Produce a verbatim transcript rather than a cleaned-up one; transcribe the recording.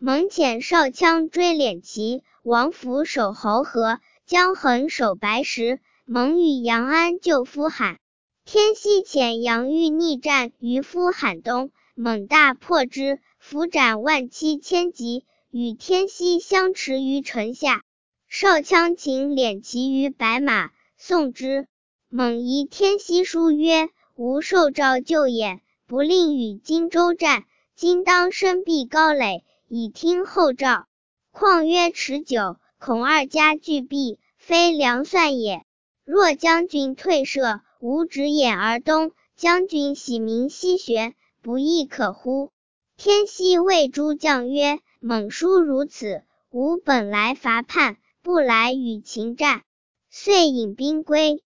蒙遣少羌追敛骑，王府守侯河，姜衡守白石，蒙与杨安救夫罕。天西遣杨玉逆战于夫罕东，蒙大破之，伏斩万七千级，与天西相持于城下。少羌请敛骑于白马，送之。蒙遗天西书曰：吾受诏救也，不令与荆州战，今当深壁高垒，以听后诏。况曰持久，恐二家俱毙，非良算也。若将军退舍，吾直掩而东，将军喜明西学，不亦可乎？天西谓诸将曰：蒙书如此，吾本来伐叛，不来与秦战。遂引兵归。